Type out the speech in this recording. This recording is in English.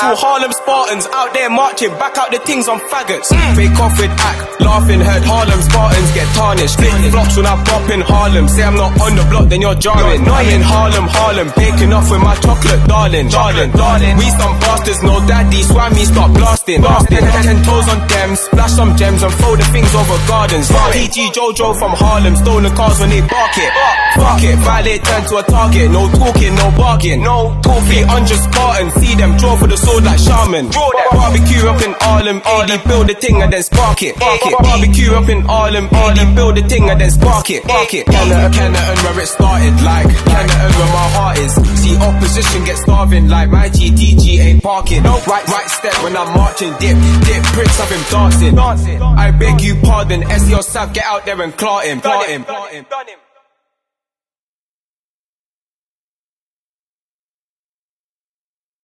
Two Harlem Spartans out there marching, back out the things on faggots. Fake off with act, laughing, heard Harlem Spartans get tarnished. Flip flops when I bop in Harlem, say I'm not on the block, then you're jarring. I'm in Harlem, baking off with my chocolate darling. We some bastards, no daddy, swam me, start blasting. 10 toes on them, splash some gems and throw the things over gardens. PG Jojo from Harlem, stolen cars when they bark it. Fuck it, violate turn to a target, no talking, no bargain. No 200 Spartans, see them draw for the sword like shaman. Barbecue up in Harlem, AD build the thing and then spark it. Barbecue up in Harlem, AD build the thing and then spark it. Canada where it started, like Canada where my heart is. See opposition get starving, like my GTG ain't parking. Right step when I'm marching, dip bricks of him dancing. I beg you pardon, SEO Sav, get out there and claw him.